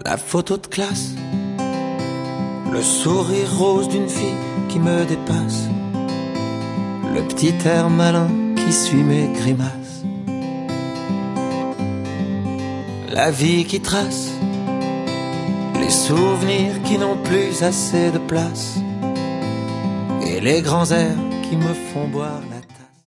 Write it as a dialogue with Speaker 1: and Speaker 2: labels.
Speaker 1: La photo de classe, le sourire rose d'une fille qui me dépasse, le petit air malin qui suit mes grimaces, la vie qui trace, les souvenirs qui n'ont plus assez de place, et les grands airs qui me font boire la